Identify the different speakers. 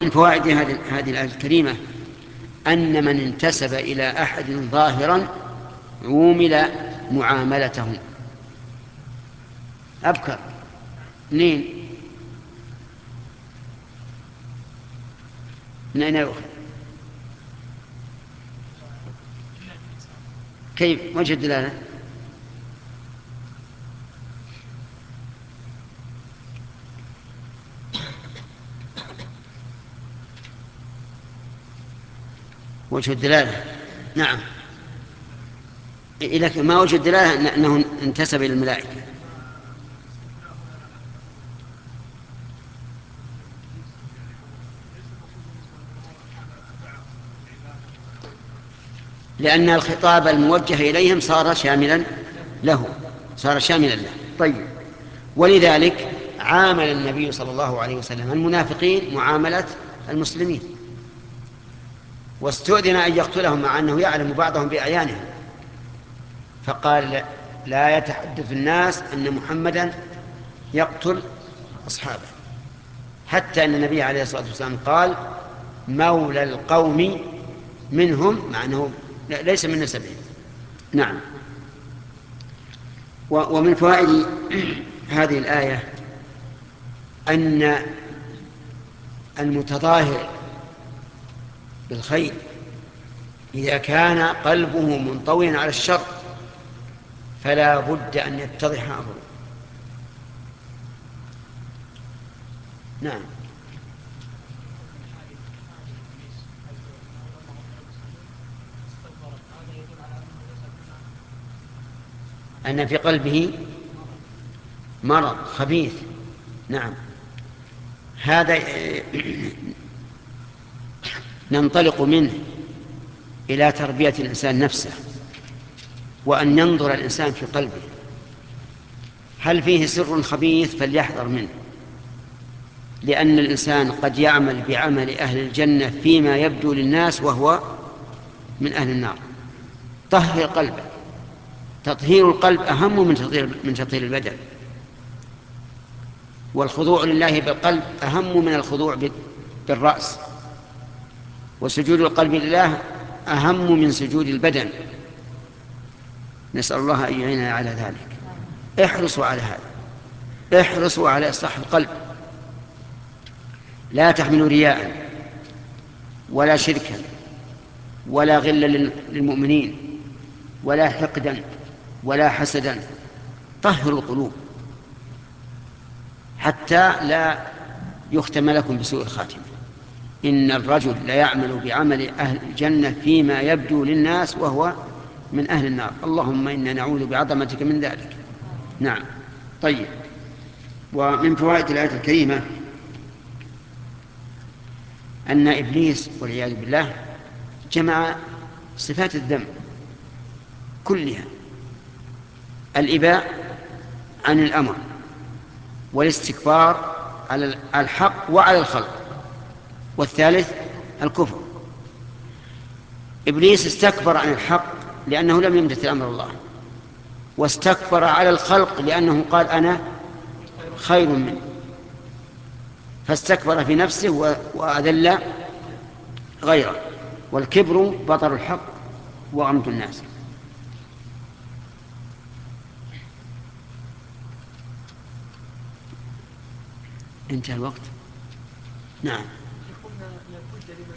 Speaker 1: من فوائد هذه الآية الكريمة أن من انتسب إلى أحد ظاهرا عومل معاملته. أبكر منين؟ من أين يؤخذ؟ كيف وجه الدلالة؟ وجه الدلالة نعم. إذا ما وجه الدلالة أنه انتسب إلى الملائكة. لأن الخطاب الموجه إليهم صار شاملا له، صار شاملا له. طيب، ولذلك عامل النبي صلى الله عليه وسلم المنافقين معاملة المسلمين، واستؤذن أن يقتلهم مع أنه يعلم بعضهم بأعيانهم، فقال لا يتحدث الناس أن محمدا يقتل أصحابه، حتى أن النبي عليه الصلاة والسلام قال مولى القوم منهم، مع أنه ليس من نسبهم. نعم. ومن فوائد هذه الآية أن المتظاهر بالخير إذا كان قلبه منطويا على الشر فلا بد أن يتضح أمره. نعم. أن في قلبه مرض خبيث. نعم. هذا ننطلق منه إلى تربية الإنسان نفسه، وأن ينظر الإنسان في قلبه هل فيه سر خبيث فليحذر منه، لأن الإنسان قد يعمل بعمل أهل الجنة فيما يبدو للناس وهو من أهل النار. طهر قلبك. تطهير القلب أهم من تطهير البدن، والخضوع لله بالقلب أهم من الخضوع بالرأس، وسجود القلب لله أهم من سجود البدن. نسأل الله أن يعيننا على ذلك. احرصوا على هذا، احرصوا على إصلاح القلب. لا تحملوا رياء ولا شركا ولا غلا للمؤمنين ولا حقدا ولا حسدا. طهروا القلوب حتى لا يختم لكم بسوء الخاتمة. إن الرجل لا يعمل بعمل أهل الجنة فيما يبدو للناس وهو من أهل النار. اللهم إنا نعوذ بعظمتك من ذلك. نعم. طيب، ومن فوائد الآية الكريمة أن إبليس والعياذ بالله جمع صفات الذنب كلها: الإباء عن الأمر، والاستكبار على الحق وعلى الخلق، والثالث الكفر. إبليس استكبر عن الحق لأنه لم يمتثل أمر الله، واستكبر على الخلق لأنه قال أنا خير منه، فاستكبر في نفسه وأذل غيره. والكبر بطر الحق وغمط الناس. انتهى الوقت. نعم.